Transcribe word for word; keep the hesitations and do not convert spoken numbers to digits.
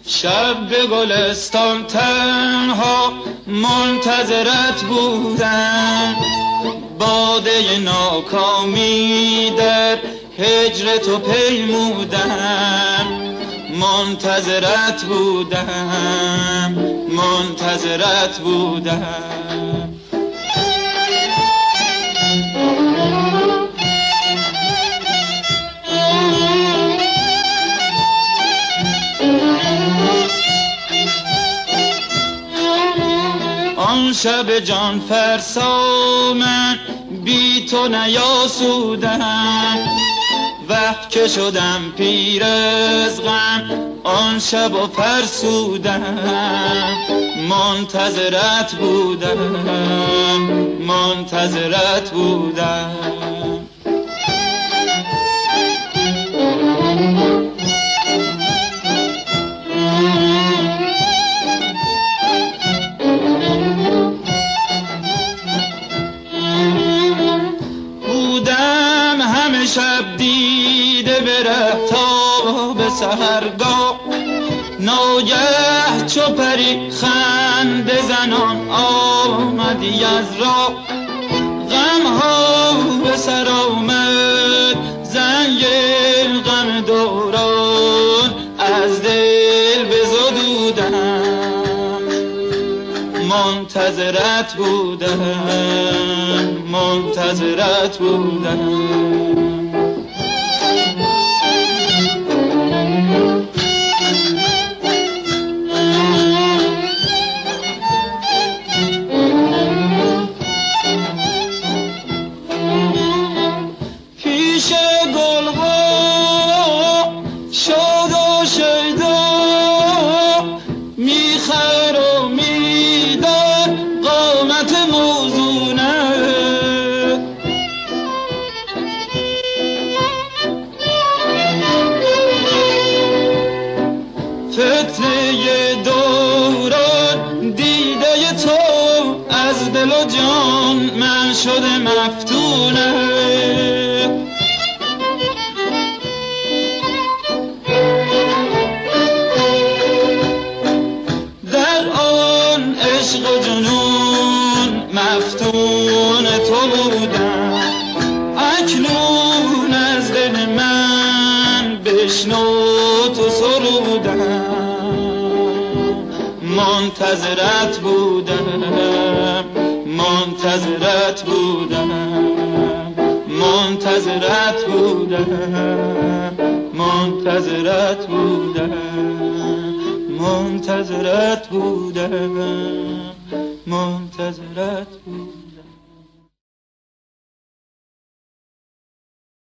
شب به گلستان تنها منتظرت بودم، باده ناکامی در هجر تو پیمودم. منتظرت بودم، منتظرت بودم. آن شب جان فرسا من بی تو نیاسودم، وقت که شدم پیر از غم آن شب و فرسودم. منتظرت بودم، منتظرت بودم. شب دیده بره تا به سحرگاه، ناگه چو پری خنده زنان آمدی از راه. غم ها به سر آمد زنگ غم دوران، از دل بزدودم. منتظرت بودم، منتظرت بودم. پیش گلها شاد و شیدا میخر و میدار قامت موزونه. فتنه دوران دیده تو از دل و جان من شده مفتونه. در آن عشق و جنون مفتون تو بودم، اکنون از دل من بشنو تو سرودم. منتظرت بودم، منتظرت بودم، منتظرت بودم، منتظرت بودم، منتظرت بودم، منتظرت بودم.